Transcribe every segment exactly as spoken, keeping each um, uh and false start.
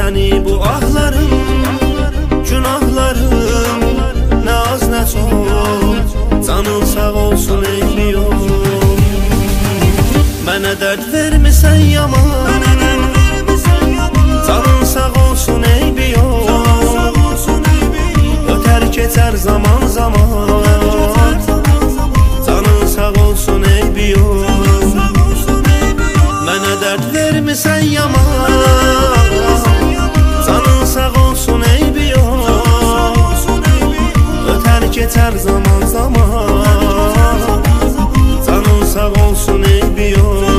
səni bu ahlarım, günahlarım, nə az nə çox, canın sağ olsun eybi yox. Mənə dərd vermisən yaman, canın sağ olsun eybi yox. Ötər keçər zaman zaman, canın sağ olsun eybi yox. Mənə dərd vermisən yaman, canın sağ olsun eybi yox. Ötər keçər zaman zaman, canın sağ olsun eybi yox.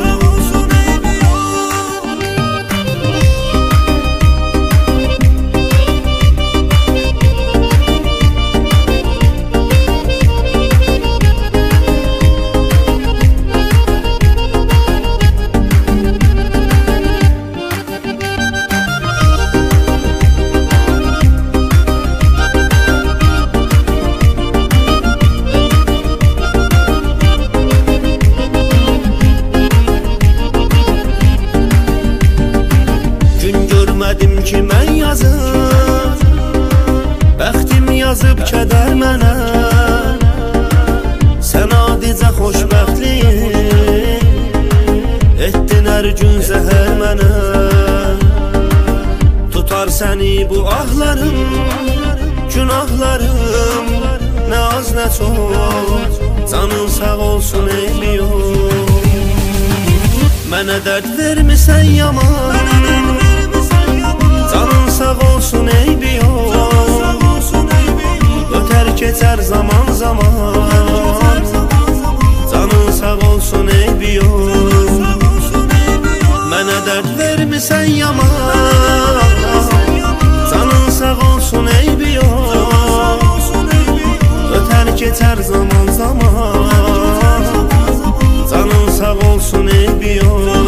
Görmədim ki mən yazıb, bəxtim yazıb kədər mənə. Sən adicə xoşbəxtliyin, etdin hər gün zəhər mənə. Tutar səni bu ahlarım, günahlarım, nə az nə çox, canın sağ olsun eybi yox. Mənə dərd vermisən yaman, canın sağ olsun eybi yox. Ötər keçər zaman zaman, canın sağ olsun eybi yox. Mənə dərd vermisən yaman, canın sağ olsun eybi yox. Ötər keçər zaman zaman, canın sağ olsun eybi yox.